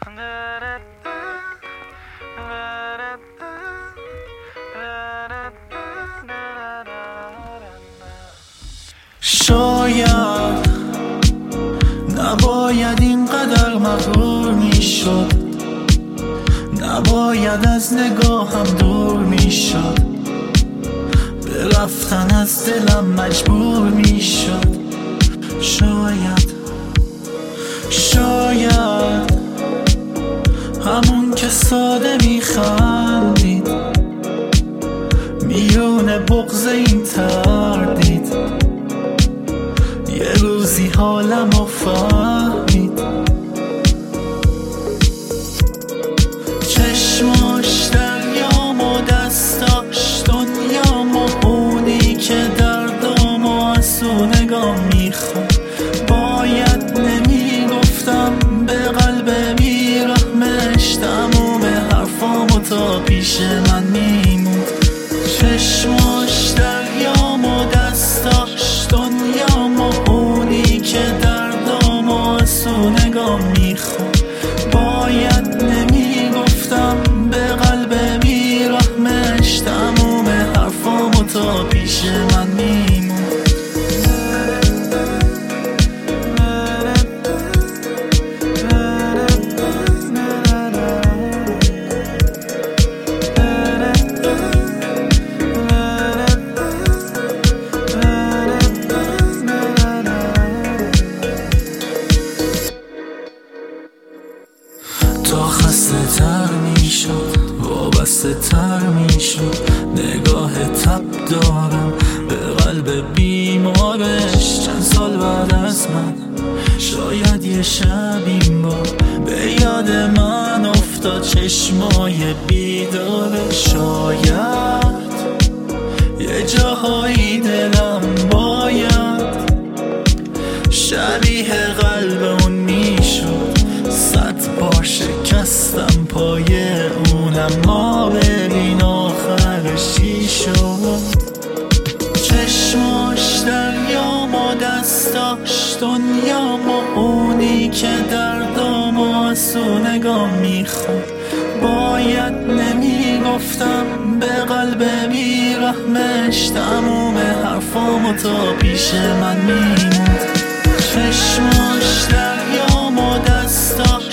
شاید نباید اینقدر مغرور میشد، نباید از نگاهم دور میشد، به رفتن از دلم مجبور میشد. شاید همون که ساده میخندید میون بغض این تردید، یه روزی حالمو فهمید. چشماش دریام و دستاش دنیام و اونی که دردامو از او نگاه میخواد. باید نمیگفتم به قلب بیرحمش، تموم حرفامو تا پیش من میموند. چشماش دریام و دستاش دنیام و اونی که دردامو از او نگاه میخواد. باید نمیگفتم به قلب بیرحمش، تموم حرفامو تا پیش من میموند. تا خسته تر میشد وابسته تر میشد، نگاه تب دارم به قلب بیمارش. چند سال بعد از من شاید یه شب این بار به یاد من افتاد چشمای بیداره. شاید یه جاهایی دلم باید شبیه قلب اون میشد، 100 بار شکستم پای اونم، ما ببین آخرش چی شد. چشماش دریام و دستاش دنیام و اونی که دردامو از او نگاه میخواد. باید نمیگفتم به قلب بیرحمش، تموم حرفامو تا پیش من میموند. چشماش دریام و دستاش